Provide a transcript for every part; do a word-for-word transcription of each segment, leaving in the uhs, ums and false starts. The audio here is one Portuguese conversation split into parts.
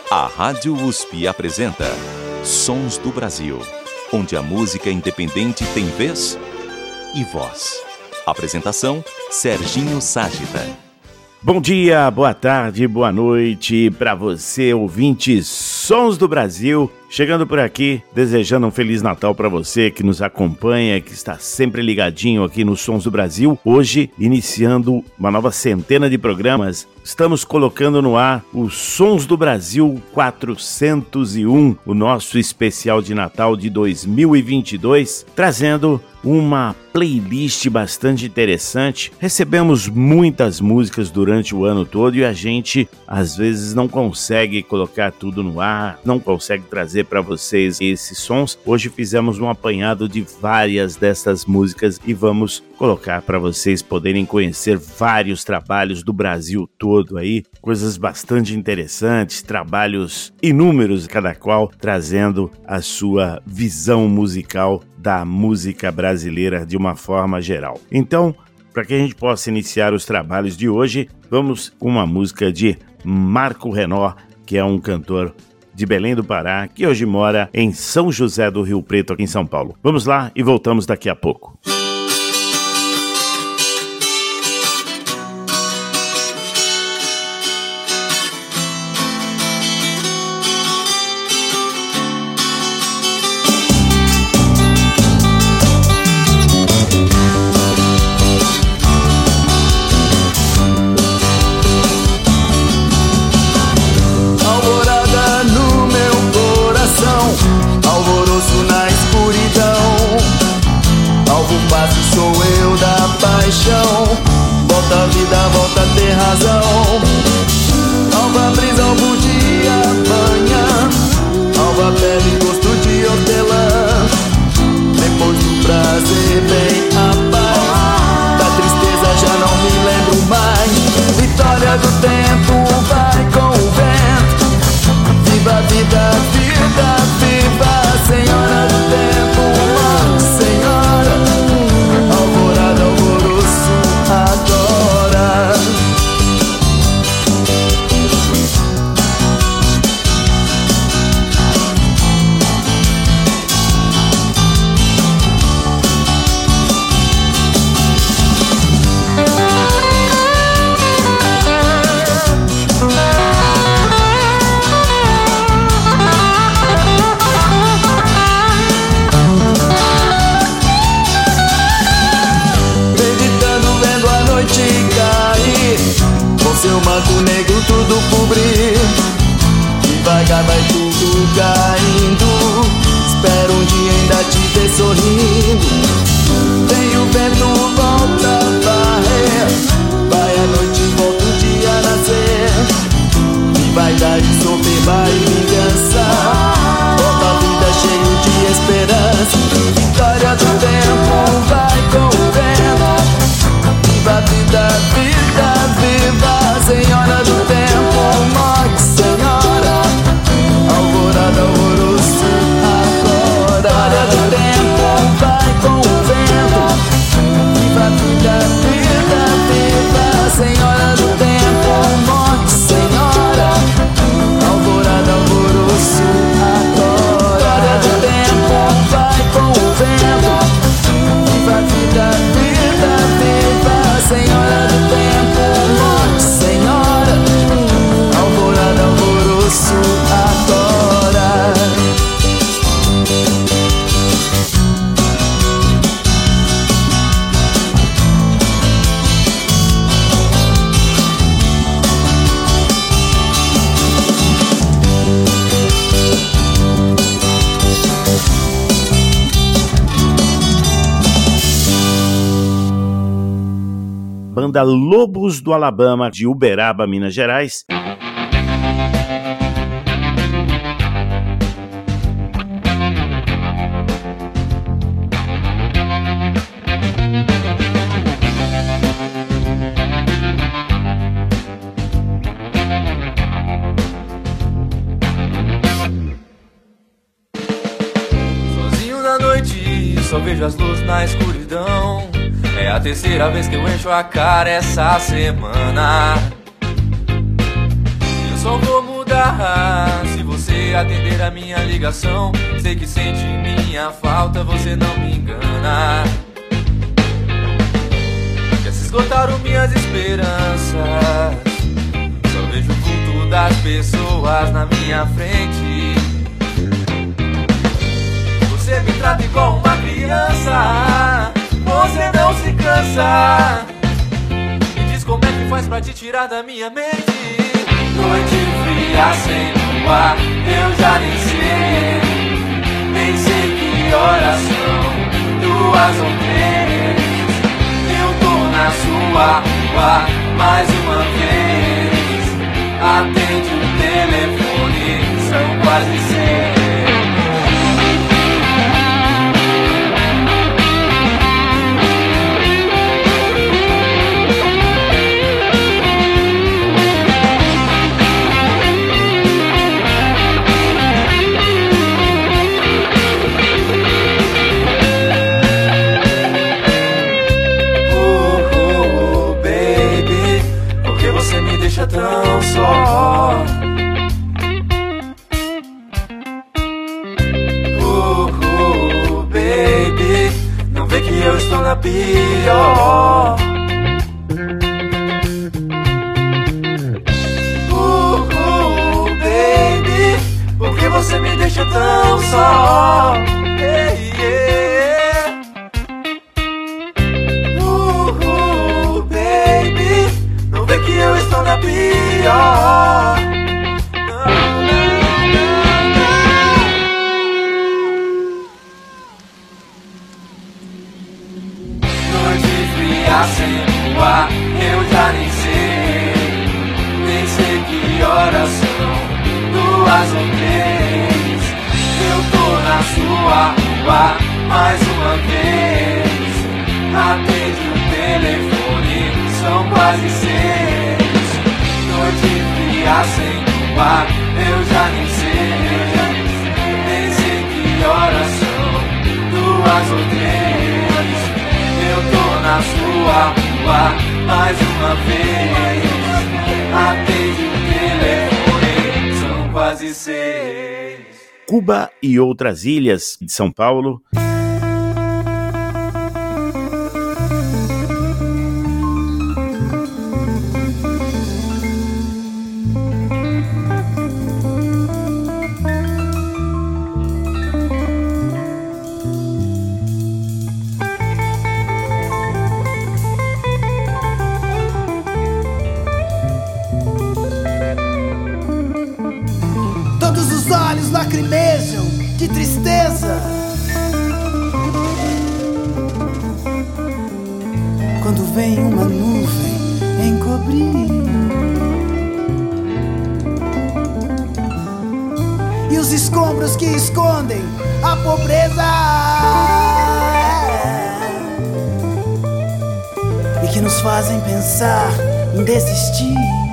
A Rádio U S P apresenta Sons do Brasil, onde a música independente tem vez e voz. Apresentação, Serginho Ságita. Bom dia, boa tarde, boa noite para você, ouvinte Sons do Brasil. Chegando por aqui, desejando um Feliz Natal para você que nos acompanha, que está sempre ligadinho aqui no Sons do Brasil. Hoje, iniciando uma nova centena de programas, estamos colocando no ar o Sons do Brasil quatrocentos e um, o nosso especial de Natal de dois mil e vinte e dois, trazendo uma playlist bastante interessante. Recebemos muitas músicas durante o ano todo e a gente, às vezes, não consegue colocar tudo no ar, não consegue trazer para vocês esses sons. Hoje fizemos um apanhado de várias dessas músicas e vamos colocar para vocês poderem conhecer vários trabalhos do Brasil todo aí, coisas bastante interessantes, trabalhos inúmeros, cada qual trazendo a sua visão musical da música brasileira de uma forma geral. Então, para que a gente possa iniciar os trabalhos de hoje, vamos com uma música de Marco Renó, que é um cantor de Belém do Pará, que hoje mora em São José do Rio Preto, aqui em São Paulo. Vamos lá e voltamos daqui a pouco. Volta a vida, volta a ter razão. Alva brisa, alvo dia, manhã. Alva pele, gosto de hortelã. Depois do prazer vem a paz. Da tristeza já não me lembro mais. Vitória do tempo vai com o vento. Viva a vida, vida, viva, senhora do tempo, oh, senhora. Alvorada, alvoroço, agora. Seu manto negro tudo cobrir. Devagar vai tudo caindo. Espero um dia ainda te ver sorrindo. Vem o vento, volta a varrer. Vai a noite, volta o dia a nascer. E vai dar de soberba e vingança. Volta a vida cheio de esperança. Vitória do tempo vai com o vento. Viva a vida, vida, viva. Senhora do tempo, morte, senhora. Alvorada, alvoroço, agora. Glória do tempo, vai com o vento. Viva a vida, vida, viva. Senhora do tempo, morte, senhora. Alvorada, alvoroço, agora. Glória do tempo, vai com o vento. Viva a vida, vida, viva. Senhora do tempo, morte, senhora. Alvorada, alvoroço, agora. Banda Lobos do Alabama, de Uberaba, Minas Gerais. Sozinho na noite, só vejo as luzes na escuridão. É a terceira vez que eu encho a cara essa semana. Eu só vou mudar lugar. Se você atender a minha ligação, sei que sente minha falta, você não me engana. Já se esgotaram minhas esperanças, só vejo o vulto das pessoas na minha frente. Você me trata igual uma criança, você não se cansa. Me diz como é que faz pra te tirar da minha mente. Noite fria sem lua, eu já nem sei. Nem sei que horas são, duas ou três. Eu tô na sua rua mais uma vez. Atende o telefone, são quase seis. Tão só. Uh, uh, baby, não vê que eu estou na pior. Uh, uh, baby, por que você me deixa tão só? Hey, yeah. Uh, uh, baby, não vê que eu estou na pior. Não, não, não, não. Noite fria sem lua, eu já nem sei. Nem sei que horas são, duas ou três. Eu tô na sua rua mais uma vez. Atende o telefone, são quase seis. Noite fria sem lua, eu já nem sei. Nem sei que horas são, duas ou três. Eu tô na sua rua mais uma vez. Atende o telefone, são quase seis. Cuba e outras ilhas de São Paulo. Lacrimejam de tristeza quando vem uma nuvem encobrir e os escombros que escondem a pobreza e que nos fazem pensar em desistir.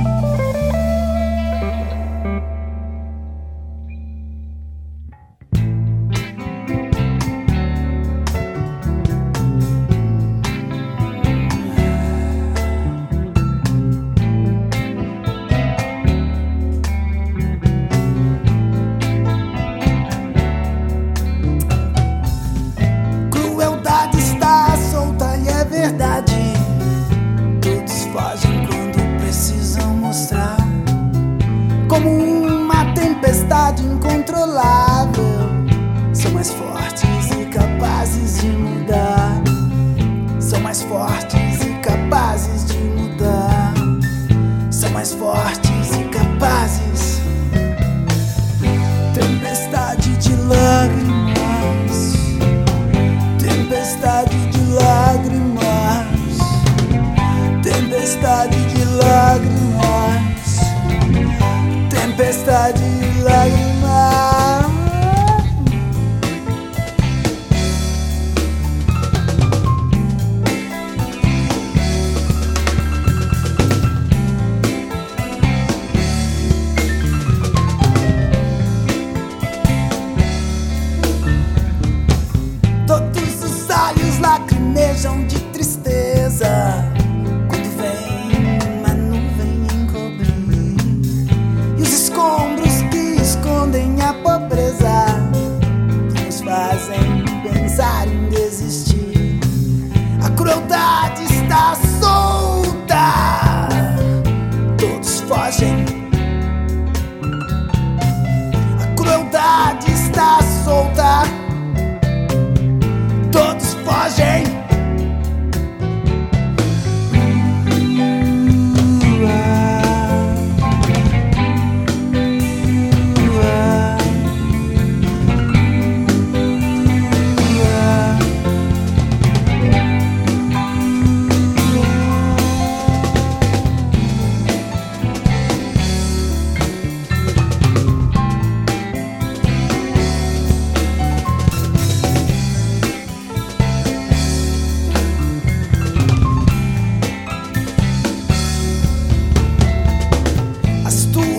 Lacrimejam de tristeza quando vem uma nuvem encobrir e os escombros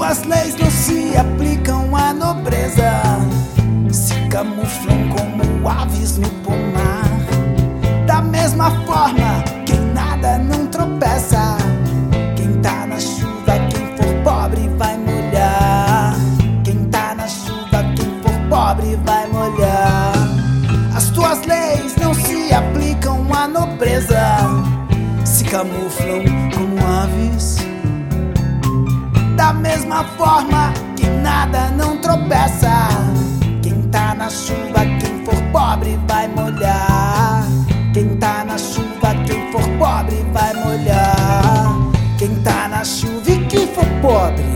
tuas leis não se aplicam à nobreza, se camuflam como aves no pomar. Da mesma forma, quem nada não tropeça. Quem tá na chuva, quem for pobre vai molhar. Quem tá na chuva, quem for pobre vai molhar. As tuas leis não se aplicam à nobreza, se camuflam como aves. Da mesma forma, quem nada não tropeça. Quem tá na chuva, quem for pobre vai molhar. Quem tá na chuva, quem for pobre vai molhar. Quem tá na chuva e quem for pobre.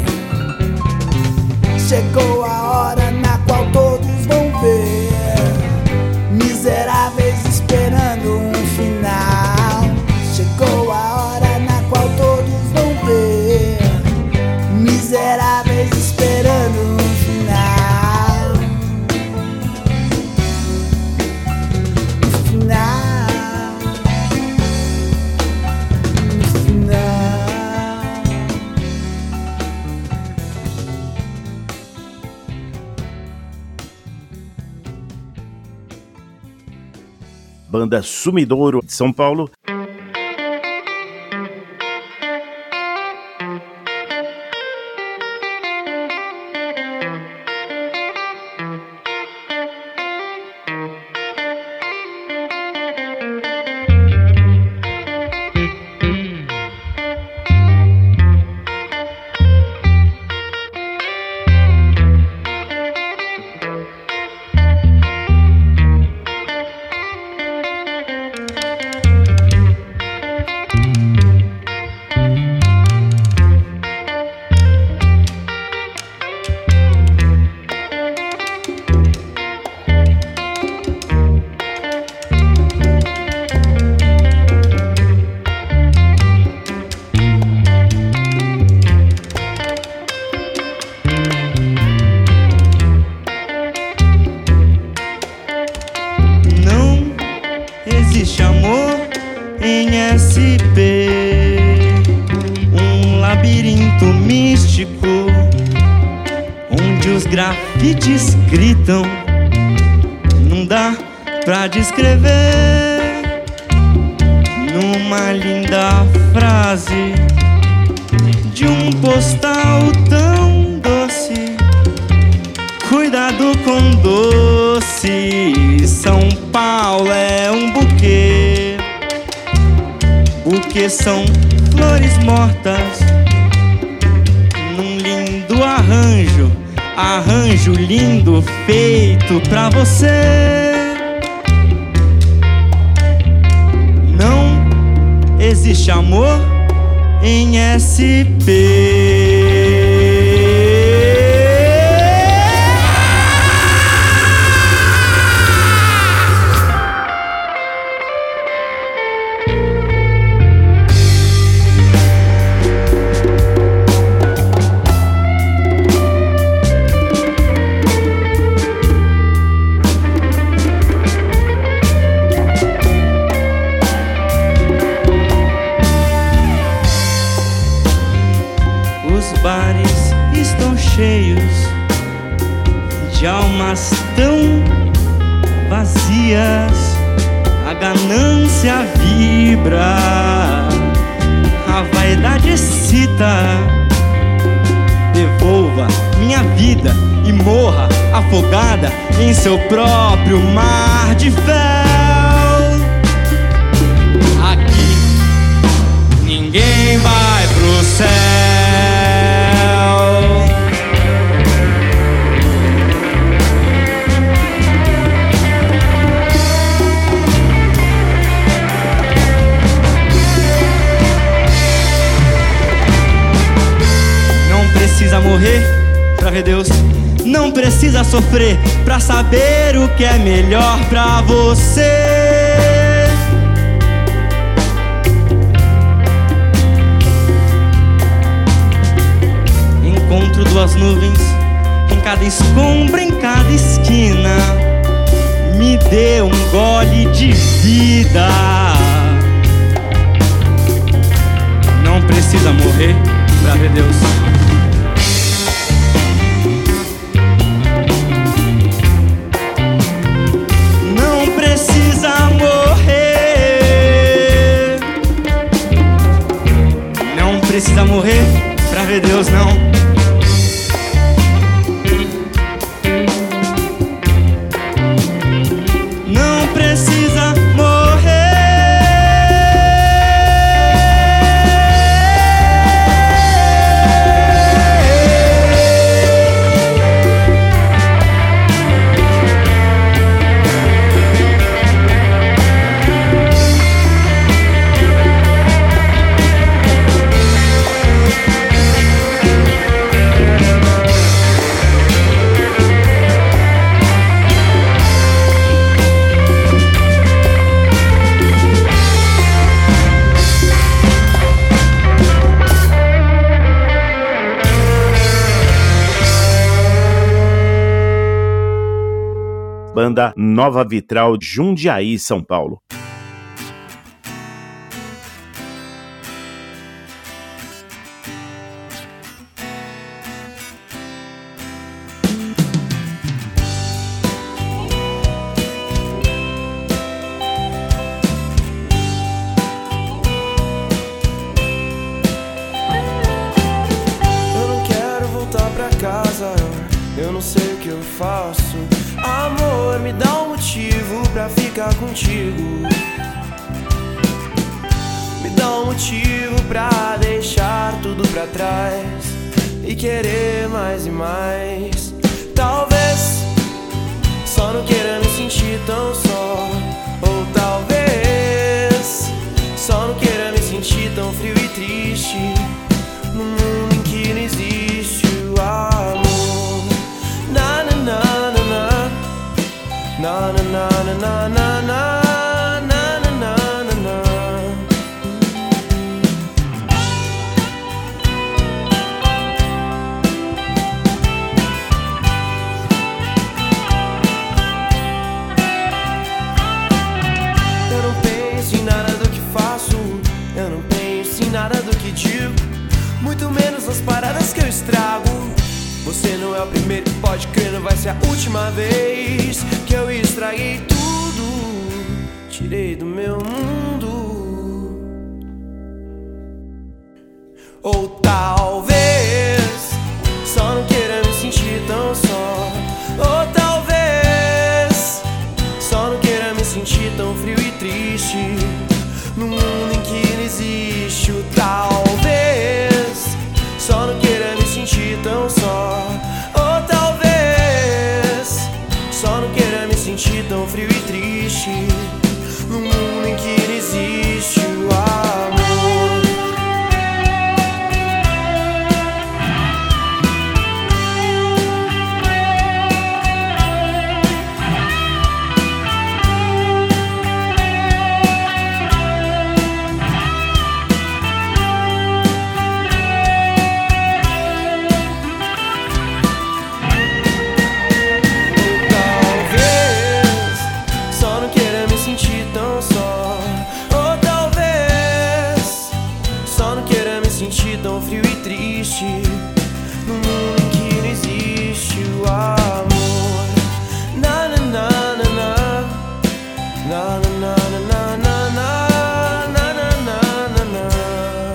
Chegou a hora na qual todos vão ver miseráveis esperando um final. Chegou a hora na qual todos vão ver miseráveis esperando um final. Um final. Um final. Banda Sumidouro de São Paulo. Grafites gritam, não dá pra descrever numa linda frase de um postal tão doce. Cuidado com doce, São Paulo é um buquê. Buquê são flores mortas num lindo arranjo. Arranjo lindo feito pra você. Não existe amor em S P. De almas tão vazias, a ganância vibra, a vaidade excita. Devolva minha vida e morra afogada em seu próprio mar de fel. Aqui ninguém vai pro céu. Precisa morrer pra ver Deus, não precisa sofrer pra saber o que é melhor pra você. Encontro duas nuvens em cada escombro, em cada esquina. Me dê um gole de vida. Não precisa morrer pra ver Deus. precisa morrer pra ver Deus, não. Não precisa morrer. Banda Nova Vitral, Jundiaí, São Paulo. Eu não quero voltar pra casa, eu não sei o que eu faço. Amor, me dá um motivo pra ficar contigo. Me dá um motivo pra deixar tudo pra trás e querer mais e mais. Talvez só não queira me sentir tão só. Ou talvez só não queira me sentir tão frio e triste num mundo em que não existe o amor. Na na na na na. Na na na na na na na na na na na. Eu não penso em nada do que faço, eu não penso em nada do que digo, muito menos nas paradas que eu estrago. Você não é o primeiro, pode crer, não vai ser a última vez que eu estraguei tudo, tirei do meu mundo. Ou talvez só não queira me sentir tão só. Ou talvez só não queira me sentir tão frio e triste num mundo em que não existe o talvez. Só não queira me sentir tão só. Ou talvez só não queira me sentir tão frio e triste num mundo em que não existe o amor. Tão frio e triste num mundo em que não existe o amor. Na na na na na. Na na na na na na. Na na na na na.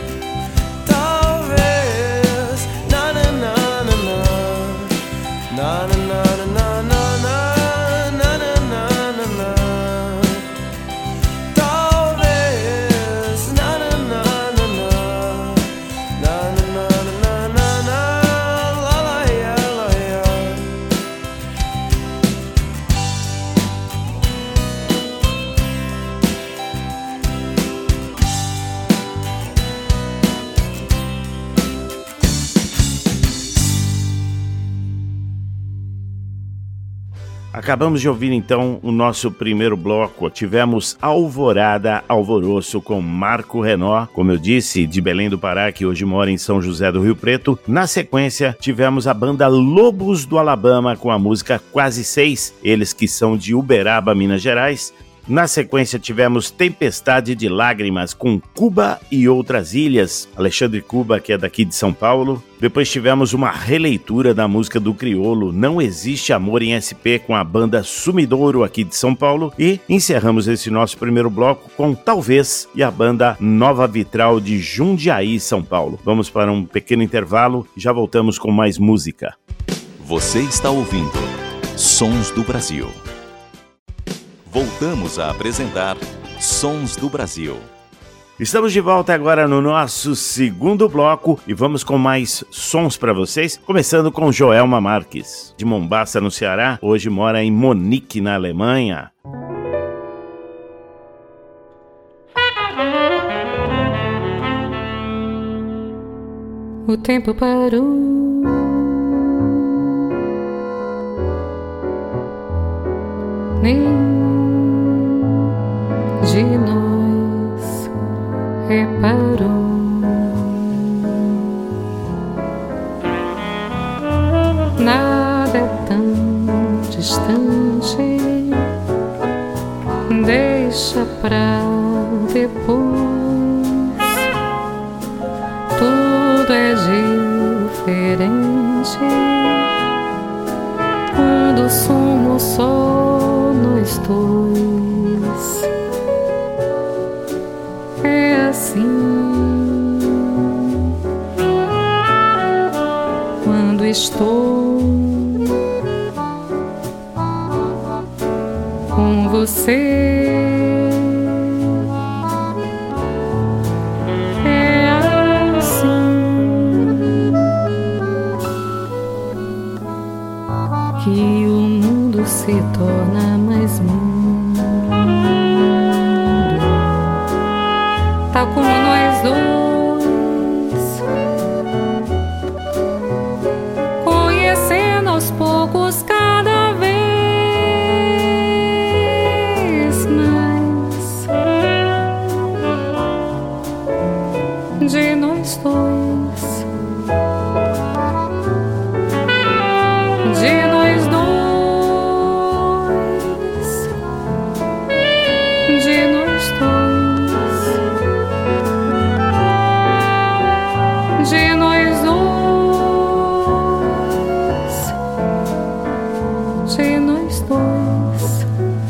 Talvez. Na na na na na. Na na na na na na. Na na na na na. Talvez. Na na na na na. Na na na na na na, la la ya la ya. Acabamos de ouvir então o nosso primeiro bloco. Tivemos Alvorada, Alvoroço com Marco Renó, como eu disse, de Belém do Pará, que hoje mora em São José do Rio Preto. Na sequência, tivemos a banda Lobos do Alabama com a música Quase Seis, eles que são de Uberaba, Minas Gerais. Na sequência tivemos Tempestade de Lágrimas com Cuba e Outras Ilhas, Alexandre Cuba, que é daqui de São Paulo. Depois tivemos uma releitura da música do Criolo Não Existe Amor em S P com a banda Sumidouro aqui de São Paulo. E encerramos esse nosso primeiro bloco com Talvez e a banda Nova Vitral de Jundiaí, São Paulo. Vamos para um pequeno intervalo e já voltamos com mais música. Você está ouvindo Sons do Brasil. Voltamos a apresentar Sons do Brasil. Estamos de volta agora no nosso segundo bloco e vamos com mais sons para vocês, começando com Joelma Marques, de Mombaça, no Ceará. Hoje mora em Munique, na Alemanha. O tempo parou. Nem de nós reparou. Nada é tão distante, deixa pra depois. Tudo é diferente quando somos só nós dois. É assim quando estou com você. É assim que o mundo se torna mais mundo. Tal como nós dois, conhecendo aos poucos cada vez mais de nós dois, de nós dois, de nós dois. De nós dois, de nós dois.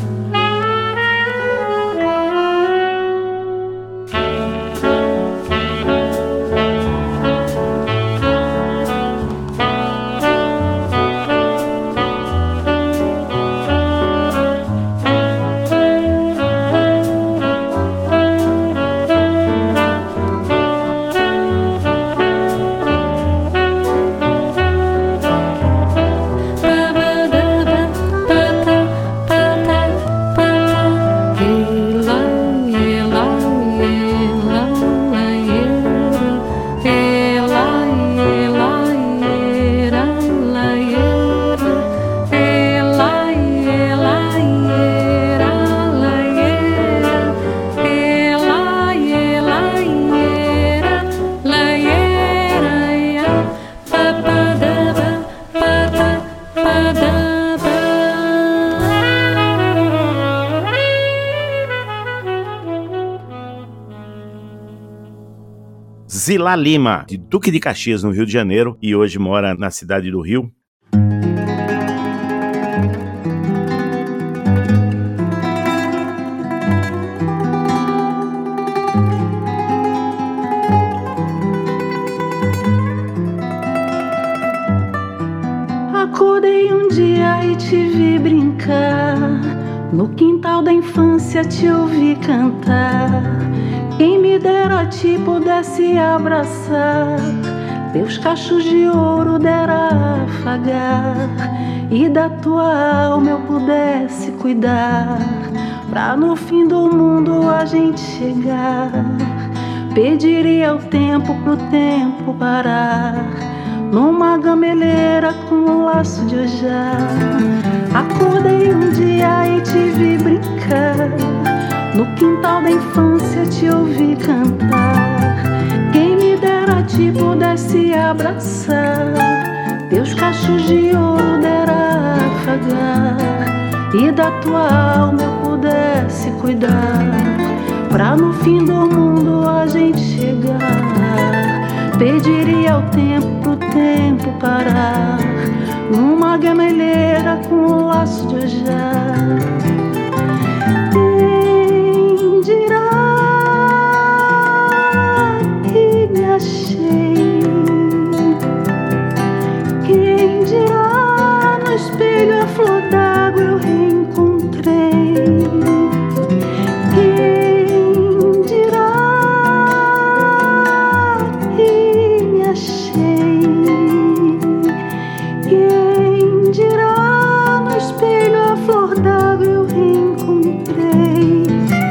Zilá Lima, de Duque de Caxias, no Rio de Janeiro, e hoje mora na cidade do Rio. Acordei um dia e te vi brincar, no quintal da infância te ouvi cantar. Quem me dera te pudesse abraçar, teus cachos de ouro dera afagar, e da tua alma eu pudesse cuidar, pra no fim do mundo a gente chegar. Pediria o tempo pro tempo parar, numa gameleira com um laço de ojá. Acordei um dia e te vi brincar, no quintal da infância te ouvi cantar. Quem me dera te pudesse abraçar, teus cachos de ouro dera afagar, e da tua alma eu pudesse cuidar, pra no fim do mundo a gente chegar. Pediria ao tempo pro tempo parar, numa gameleira com um laço de ojar. Quem dirá que me achei? Quem dirá no espelho a flor d'água eu reencontrei? Quem dirá que me achei? Quem dirá no espelho a flor d'água eu reencontrei?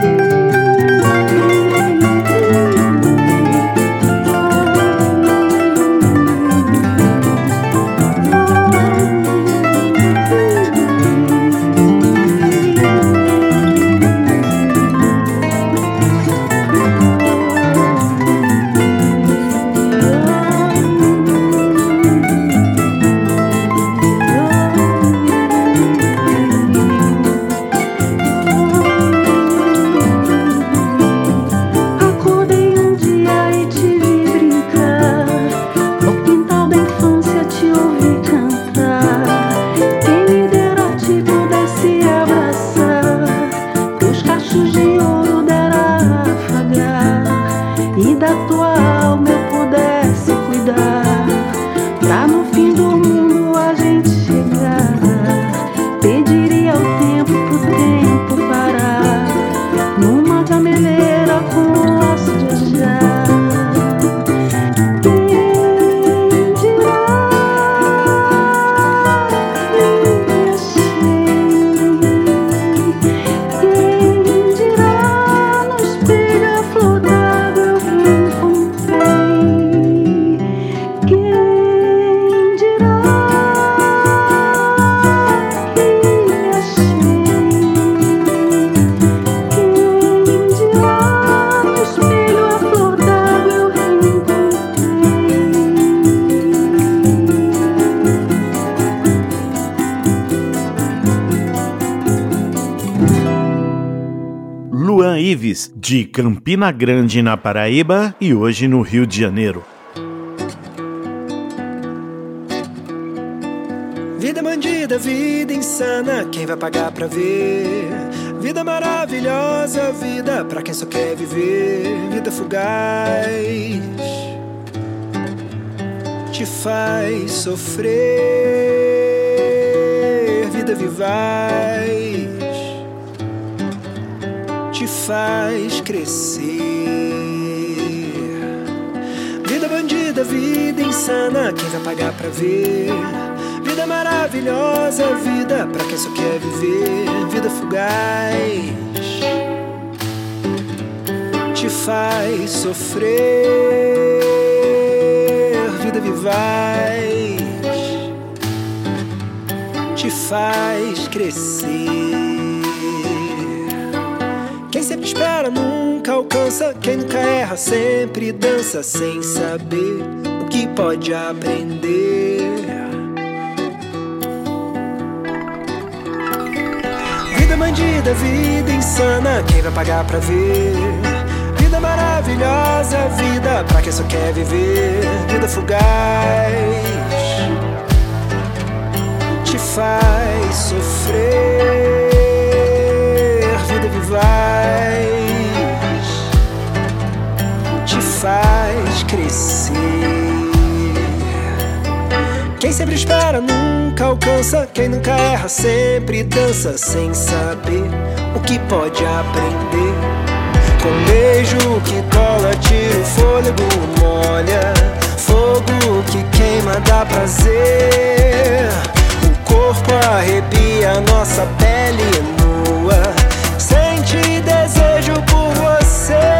De Campina Grande, na Paraíba, e hoje no Rio de Janeiro. Vida bandida, vida insana, quem vai pagar pra ver? Vida maravilhosa, vida pra quem só quer viver. Vida fugaz, te faz sofrer. Vida vivaz, te faz crescer. Vida bandida, vida insana, quem vai pagar pra ver? Vida maravilhosa, vida pra quem só quer viver. Vida fugaz, te faz sofrer. Vida vivaz, te faz crescer. Quem sempre espera nunca alcança, quem nunca erra sempre dança, sem saber o que pode aprender. Vida bandida, vida insana, quem vai pagar pra ver? Vida maravilhosa, vida pra quem só quer viver. Vida fugaz, te faz sofrer. Vida vivaz, te faz crescer. Quem sempre espera nunca alcança, quem nunca erra sempre dança, sem saber o que pode aprender. Com um beijo que cola, tira o fôlego, molha. Fogo que queima dá prazer. O corpo arrepia, nossa pele nua. Sente desejo por você.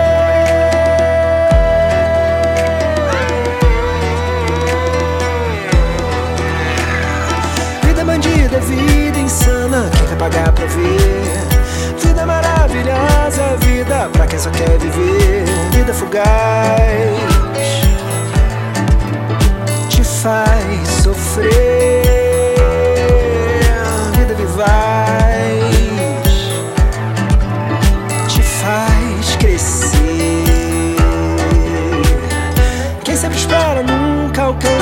Vida bandida, vida insana, quem vai pagar pra ver? Vida maravilhosa, vida pra quem só quer viver. Vida fugaz, te faz sofrer. Vida vivaz,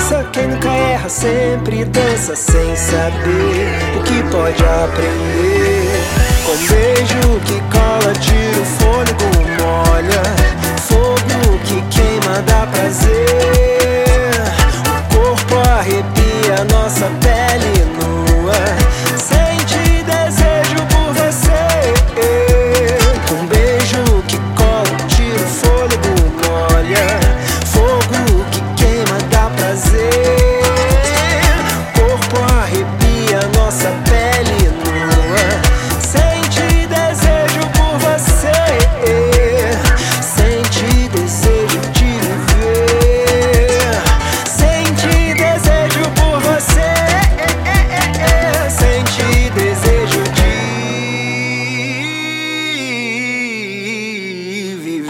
dança, quem nunca erra sempre dança sem saber o que pode aprender. Com um beijo que cola, tira o fôlego, molha, fogo que queima, dá prazer. O corpo arrepia, nossa pele nua, sente desejo por você. Com um beijo que cola, tira o fôlego, molha, fogo que queima, dá prazer. O corpo arrepia, nossa pele nua, sente desejo por você, sente desejo de viver, sente desejo por você, sente desejo de viver.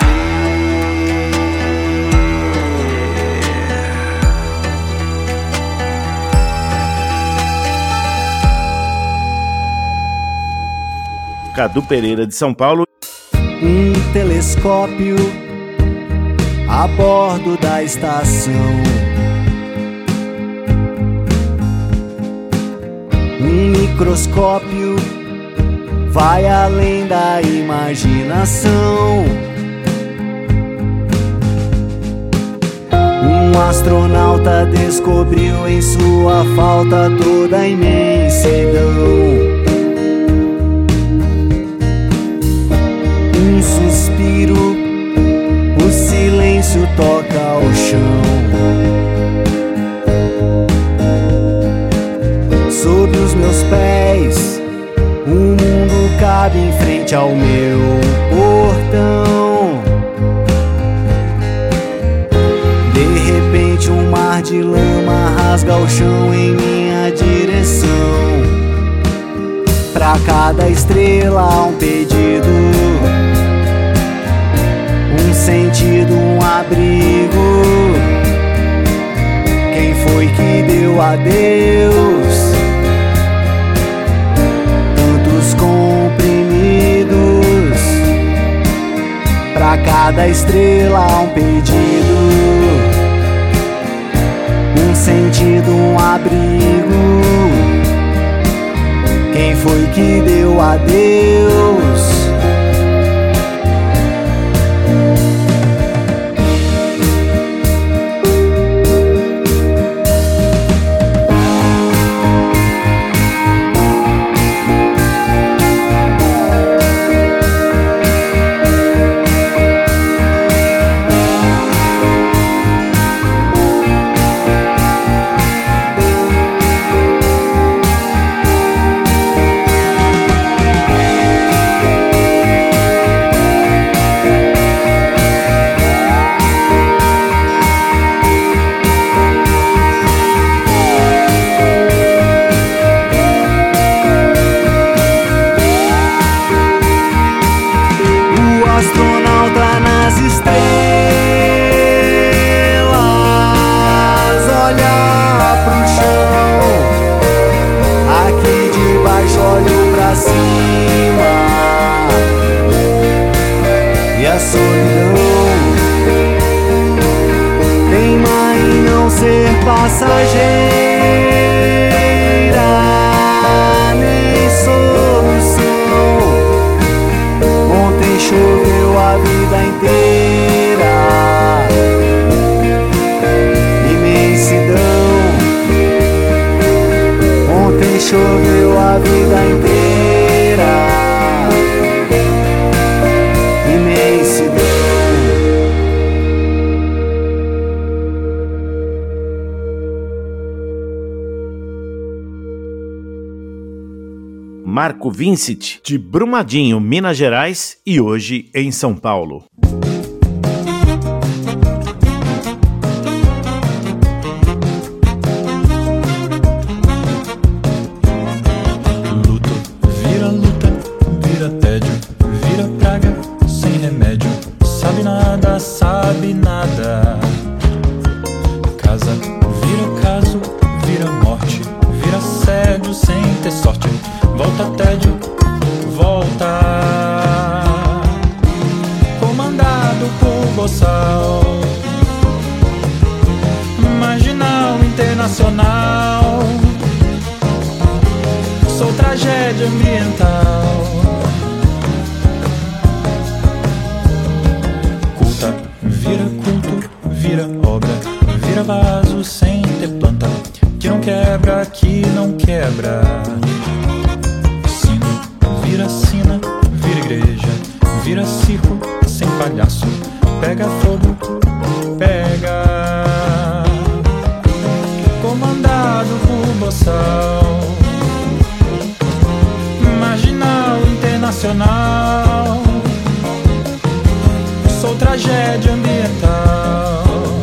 Cadu Pereira de São Paulo. Um telescópio a bordo da estação, um microscópio vai além da imaginação. Um astronauta descobriu em sua falta toda a imensidão. Um suspiro, o silêncio toca ao chão. Sob os meus pés, o mundo cabe em frente ao meu portão. De repente um mar de lama rasga o chão em minha direção. Pra cada estrela há um pedido, um sentido, um abrigo. Quem foi que deu adeus? Tantos comprimidos. Pra cada estrela há um pedido, um sentido, um abrigo. Quem foi que deu adeus? Choveu a vida inteira, imensidão. Marco Vincent, de Brumadinho, Minas Gerais, e hoje em São Paulo. Sabe nada. Casa vira caso, vira morte, vira assédio sem ter sorte. Volta tédio, volta. Comandado por boçal, marginal. internacional. Sou tragédia ambiental. Culta vira culto, vira obra, vira vaso sem ter planta, que não quebra, que não quebra. Sino vira sina, vira igreja, vira circo sem palhaço, pega fogo, pega. Comandado por boçal, marginal internacional. Sou tragédia ambiental.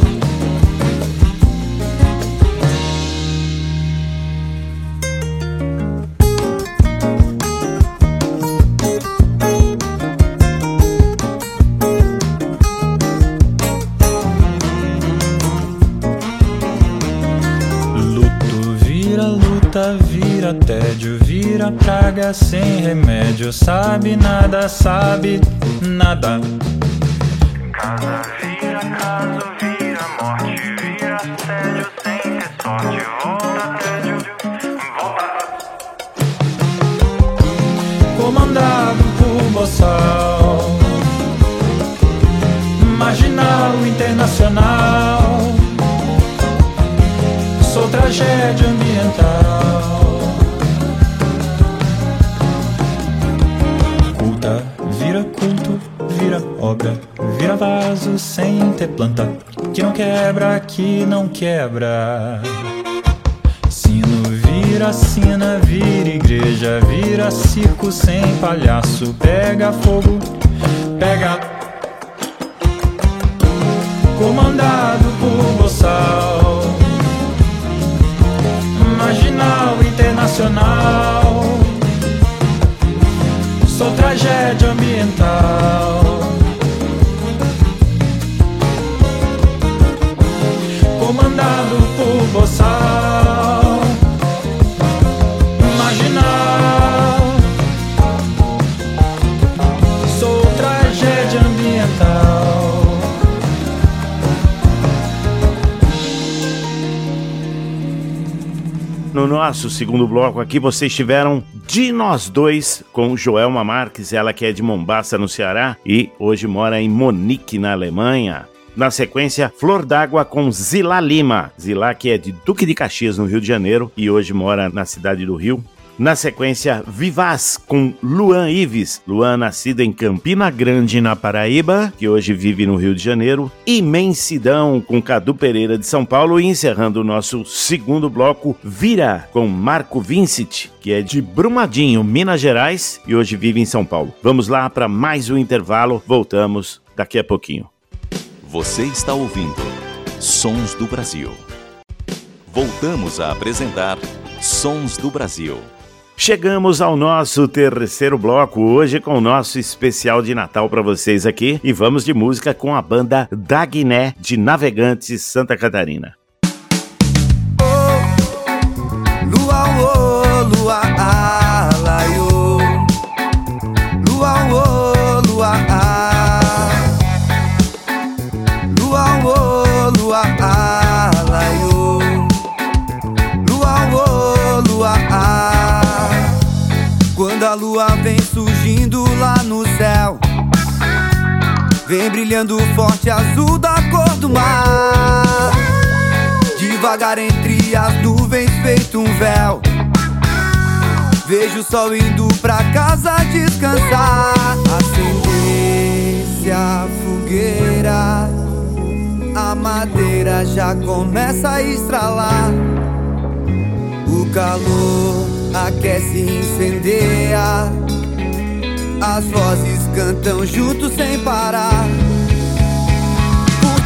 Vira tédio, vira praga sem remédio. Sabe nada, sabe nada. Casa vira caso, vira morte, vira tédio sem ter sorte. Volta tédio, volta. Comandado por boçal, marginal internacional. Sou tragédia ambiental. Culta vira culto, vira obra, vira vaso sem ter planta, que não quebra, que não quebra. Sino vira sina, vira igreja, vira circo sem palhaço, pega fogo, pega. Comandado por boçal, marginal internacional. Sou tragédia ambiental. Comandado por boçal, marginal. Sou tragédia ambiental. No nosso segundo bloco aqui, vocês tiveram De Nós Dois, com Joelma Marques, ela que é de Mombaça, no Ceará, e hoje mora em Munique, na Alemanha. Na sequência, Flor d'Água com Zilá Lima, Zilá que é de Duque de Caxias, no Rio de Janeiro, e hoje mora na cidade do Rio. Na sequência, Vivaz com Luan Ives, Luan nascida em Campina Grande, na Paraíba, que hoje vive no Rio de Janeiro. Imensidão com Cadu Pereira de São Paulo. E encerrando o nosso segundo bloco, Vira com Marco Vincent, que é de Brumadinho, Minas Gerais, e hoje vive em São Paulo. Vamos lá para mais um intervalo, voltamos daqui a pouquinho. Você está ouvindo Sons do Brasil. Voltamos a apresentar Sons do Brasil. Chegamos ao nosso terceiro bloco, hoje com o nosso especial de Natal para vocês aqui, e vamos de música com a banda Dagné, de Navegantes, Santa Catarina. Oh, lua, oh, lua, ah, laiô. Lua, oh, lua, ah. Lua, oh, lua, ah, laiô. Lua, oh, lua, ah. Quando a lua vem surgindo lá no céu, vem brilhando forte azul da cor do mar, devagar entre as nuvens feito um véu. Vejo o sol indo pra casa descansar. Acender-se a fogueira, a madeira já começa a estralar. O calor aquece e incendeia, as vozes cantam juntos sem parar. Por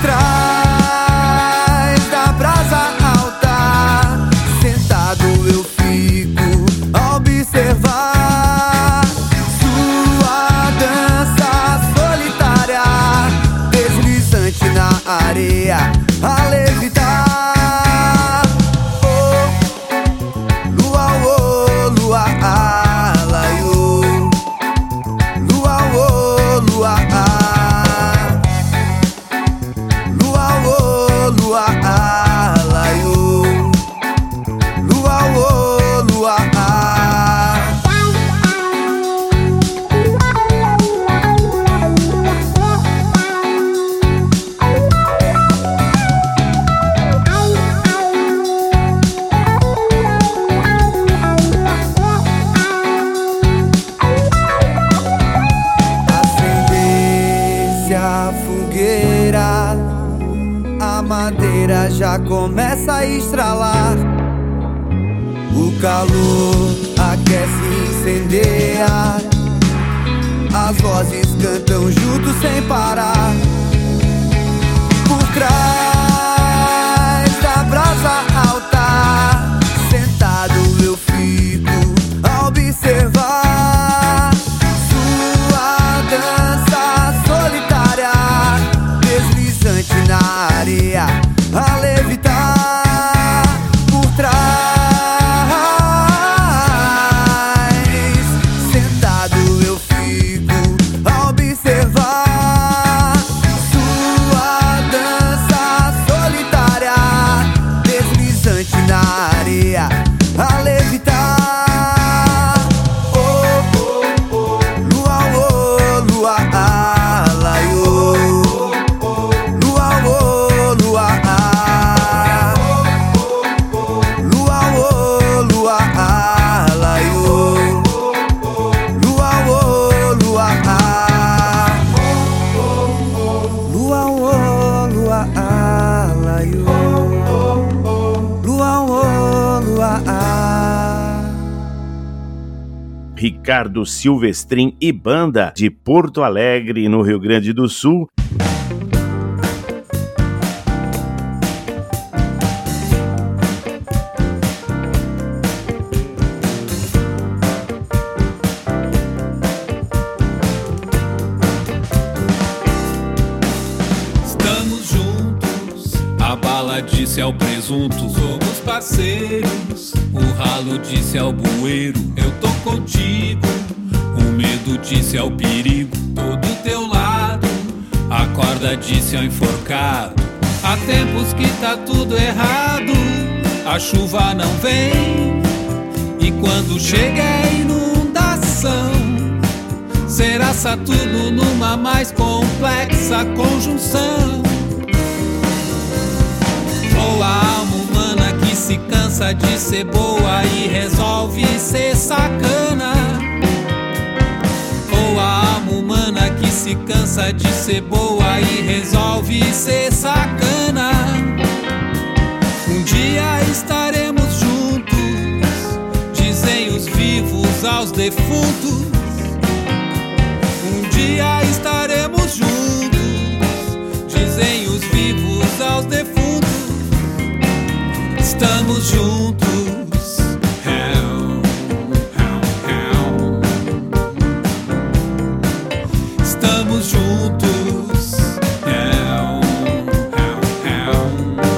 trás da brasa alta, sentado eu fico a observar sua dança solitária, deslizante na areia, a levitar. Lua, já começa a estralar. O calor aquece e incendeia. As vozes cantam juntos sem parar. Por trás da brasa alta, sentado eu fico a observar sua dança solitária, deslizante na areia, a levitar. Por trás, sentado eu fico a observar sua dança solitária, deslizante na areia, a levitar. Oh, oh, oh, lua, oh, lua, ah, laiô. Lua, oh, lua, ah. Lua, oh, lua, ah, laiô. Lua, oh, lua, ah. Lua, oh, lua, ah, laiô. Lua, oh, lua, ah. Ricardo Silvestrin e banda de Porto Alegre, no Rio Grande do Sul. Estamos juntos, a bala disse ao presunto, somos parceiros. O ralo disse ao bueiro, eu tô contigo. O medo disse ao perigo, tô do teu lado. A corda disse ao enforcado, há tempos que tá tudo errado. A chuva não vem, e quando chega é inundação. Será Saturno numa mais complexa conjunção. Ou a alma humana que se cansa de ser boa e resolve ser sacana. Ou a alma humana que se cansa de ser boa e resolve ser sacana. Um dia estaremos juntos, dizem os vivos aos defuntos. Um dia estaremos juntos, dizem os vivos aos defuntos. Estamos juntos, hell, hell, hell. Estamos juntos, hell, hell, hell.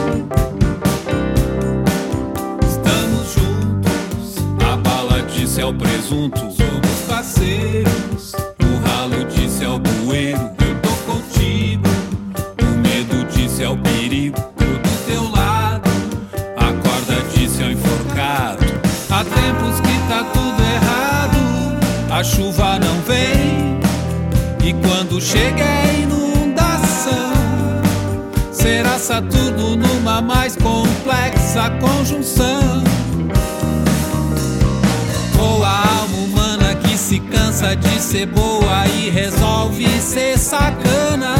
Estamos juntos, a bala disse ao presunto, somos parceiros. O ralo disse ao bueiro, eu tô contigo. O medo disse ao perigo, tô do teu lado. A corda disse ao enforcado, há tempos que tá tudo errado. A chuva não vem, e quando chega é inundação. Será Saturno numa mais complexa conjunção. Ou a alma humana que se cansa de ser boa e resolve ser sacana.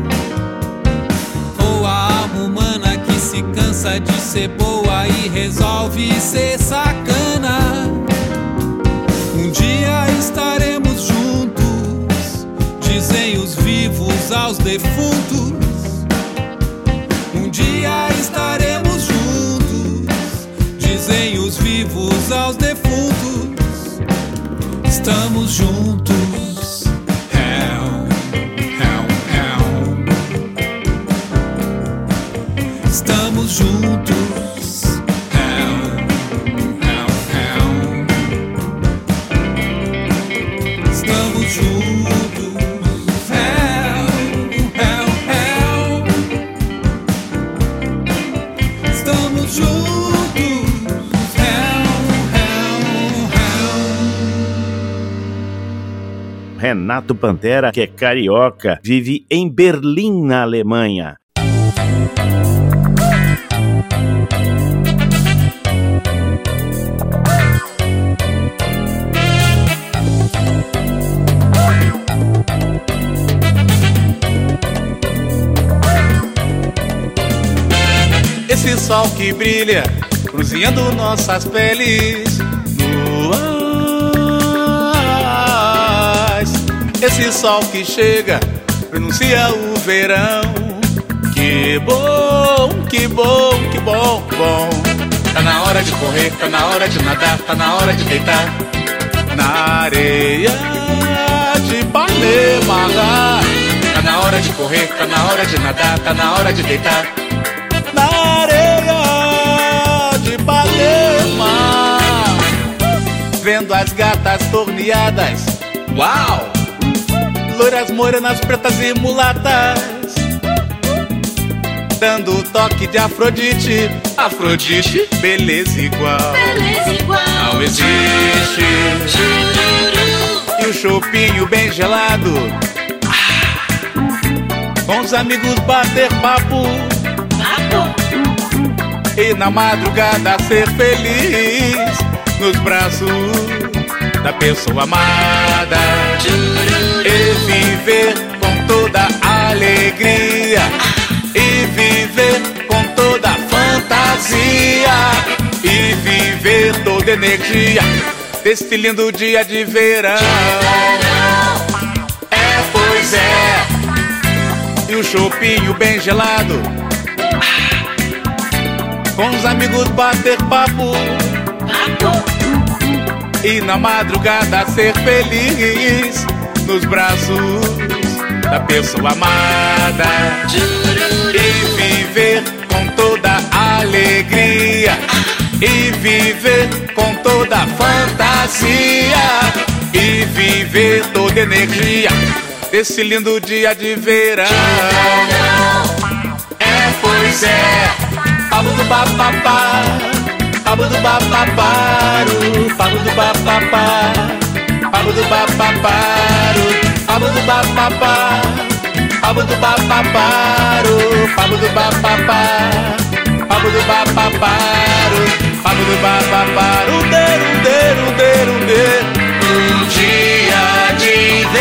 Ou a alma humana que se cansa de ser boa e resolve ser sacana. Um dia estaremos juntos, dizem os vivos aos defuntos. Um dia estaremos juntos, dizem os vivos aos defuntos. Estamos juntos, hell, hell, hell. Estamos juntos, hell, hell, hell. Estamos juntos, hell, hell, hell. Estamos juntos, hell, hell, hell. Renato Pantera, que é carioca, vive em Berlim, na Alemanha. Esse sol que brilha, cozinhando nossas peles nuas. Esse sol que chega, pronuncia o verão. Que bom, que bom, que bom, que bom. Tá na hora de correr, tá na hora de nadar, tá na hora de deitar na areia de Ipanema. Tá na hora de correr, tá na hora de nadar, tá na hora de deitar na areia de Ipanema. Vendo as gatas torneadas, uau! Loiras, morenas, pretas e mulatas, dando toque de Afrodite. Afrodite, beleza igual, beleza igual não existe. E o chopinho bem gelado, com os amigos bater papo, papo. E na madrugada ser feliz nos braços da pessoa amada. E viver com toda alegria, e viver com toda fantasia, e viver toda energia desse lindo dia de verão. É, pois é. E o chopinho bem gelado, com os amigos bater papo, e na madrugada ser feliz nos braços da pessoa amada. E viver com toda alegria, e viver com toda fantasia, e viver toda energia desse lindo dia de verão. É, pois é. Pabo do bababá, pabo do bababaru, pabo do bababá, pabo do bababaru, pabo do bababá, pabo do bababaru, pabo do bababá, pabo do bababaru, pabo do bababaru, deru, deru, deru, deru. Um dia de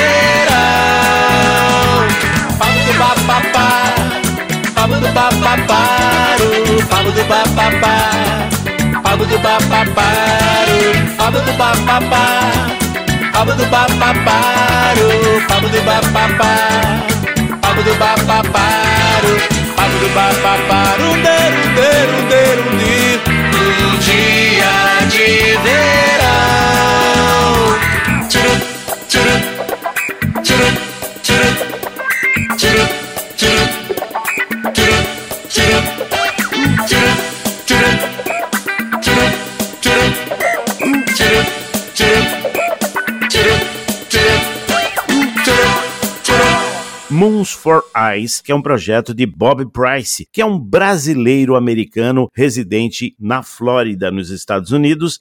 verão, pabo do bababá, pabo do bababaru, pabo do bababá, pabo do bababaru, pabo do bababá, pabo do bababaru, pabo do bababá, pabo do bababaru, pabo do bababaru, deru, deru, deru, deru. Um dia de verão. Tchuru, tchuru, tchuru, tchuru, tchuru, tchuru, tchuru, tchuru, tchuru, tchuru, tchuru, tchuru, tchuru, tchuru, tchuru, tchuru, tchuru, tchuru. Moons for Eyes, que é um projeto de Bob Price, que é um brasileiro-americano residente na Flórida, nos Estados Unidos.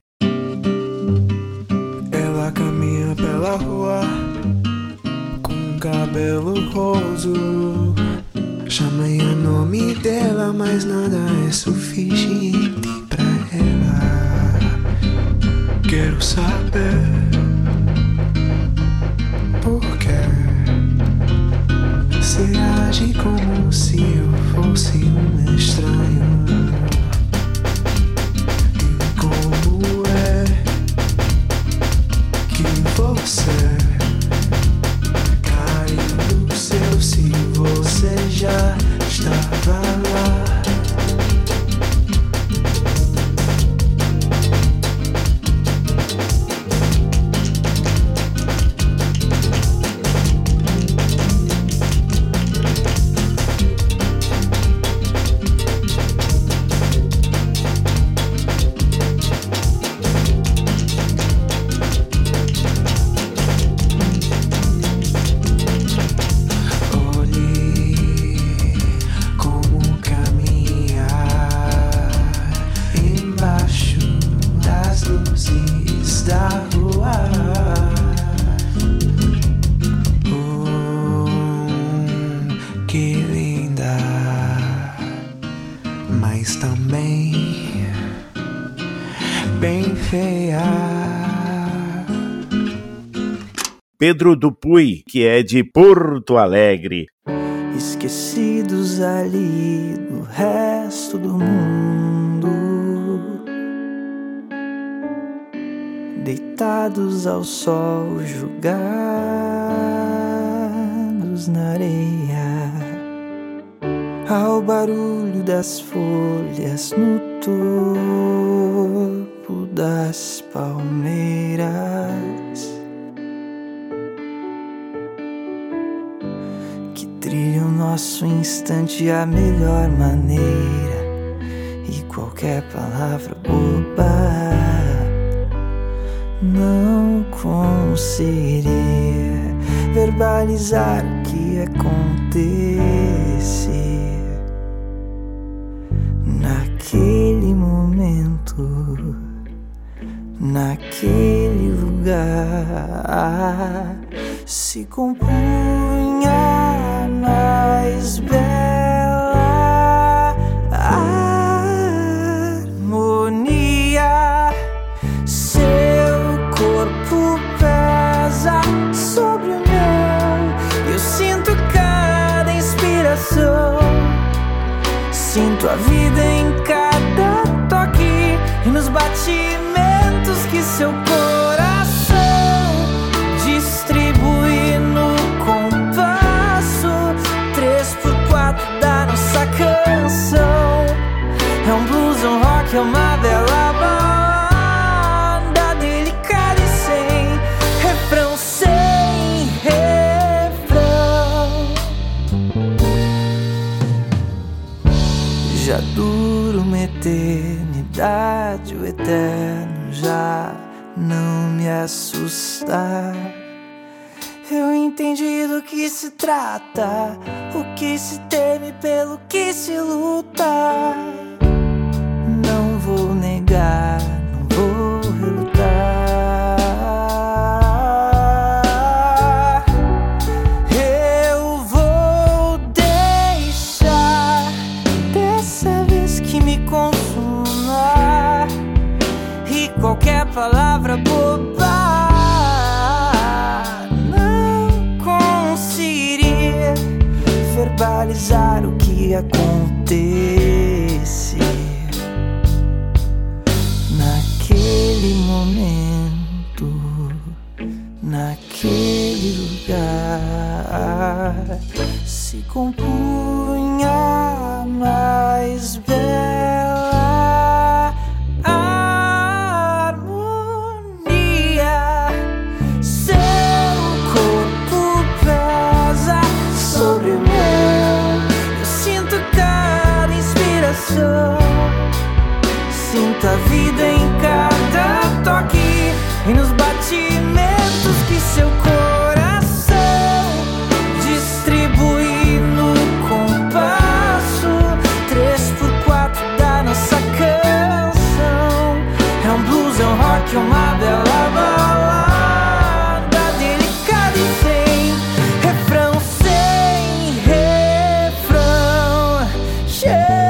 Ela caminha pela rua com cabelo roso. Chamei o nome dela, mas nada é suficiente pra ela. Quero saber por quê. Você age como se eu fosse um estranho. E como é que você caiu do céu se você já estava lá? Pedro Dupuy, que é de Porto Alegre. esquecidos ali do resto do mundo, deitados ao sol, jogados na areia, ao barulho das folhas no topo das palmeiras, que trilham nosso instante à melhor maneira, e qualquer palavra boba não conseguiria verbalizar o que acontece naquele momento, naquele lugar. Se compunha a mais bela harmonia. Seu corpo pesa sobre o meu, eu sinto cada inspiração, sinto a vida em cada toque e nos batimentos que seu coração distribui no compasso. Três por quatro da nossa canção é um blues, um rock, é uma bela balada delicada e sem refrão, sem refrão. Já dura uma eternidade, o eterno já não me assusta. Eu entendi do que se trata, o que se teme, pelo que se luta. Não vou negar, não vou relutar. Eu vou deixar dessa vez que me consuma, e qualquer palavra boba não conseguiria verbalizar o que acontece naquele momento, naquele lugar. Se compunha a mais bela harmonia. Seu corpo pesa sobre o meu, eu sinto cada inspiração, sinto a vida em cada toque e nos batimentos que seu coração distribui no compasso. Três por quatro da nossa canção é um blues, é um rock, é uma bela balada delicada e sem refrão, sem refrão. Yeah.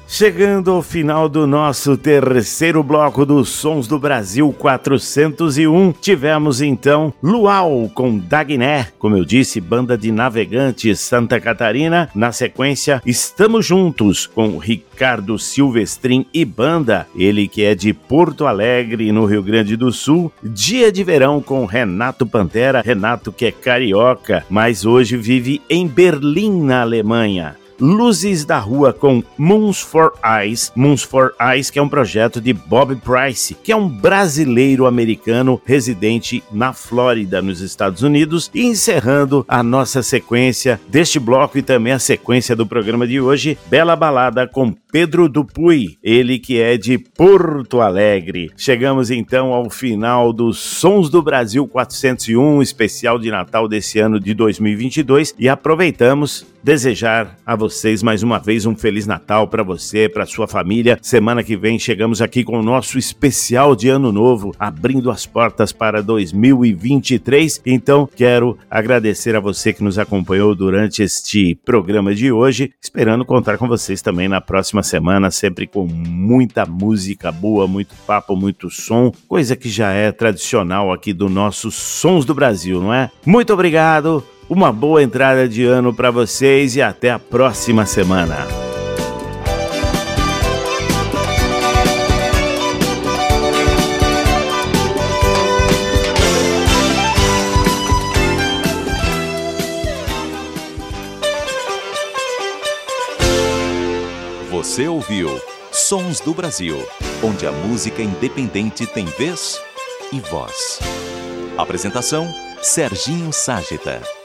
Chegando ao final do nosso terceiro bloco dos Sons do Brasil quatrocentos e um, tivemos então Luau com Dagné, como eu disse, banda de Navegantes Santa Catarina. Na sequência, Estamos Juntos com Ricardo Silvestrin e banda, ele que é de Porto Alegre, no Rio Grande do Sul. Dia de Verão com Renato Pantera, Renato que é carioca, mas hoje vive em Berlim, na Alemanha. Luzes da Rua com Moons for Eyes, Moons for Eyes, que é um projeto de Bob Price, que é um brasileiro-americano residente na Flórida, nos Estados Unidos. E encerrando a nossa sequência deste bloco e também a sequência do programa de hoje, Bela Balada com Pedro Dupuy, ele que é de Porto Alegre. Chegamos então ao final dos Sons do Brasil quatrocentos e um, especial de Natal desse ano de dois mil e vinte e dois, e aproveitamos desejar a vocês mais uma vez um Feliz Natal para você, para sua família. Semana que vem chegamos aqui com o nosso especial de Ano Novo, abrindo as portas para dois mil e vinte e três. Então quero agradecer a você que nos acompanhou durante este programa de hoje, esperando contar com vocês também na próxima semana, sempre com muita música boa, muito papo, muito som, coisa que já é tradicional aqui do nosso Sons do Brasil, não é? Muito obrigado! Uma boa entrada de ano para vocês e até a próxima semana. Você ouviu Sons do Brasil, onde a música independente tem vez e voz. Apresentação: Serginho Ságita.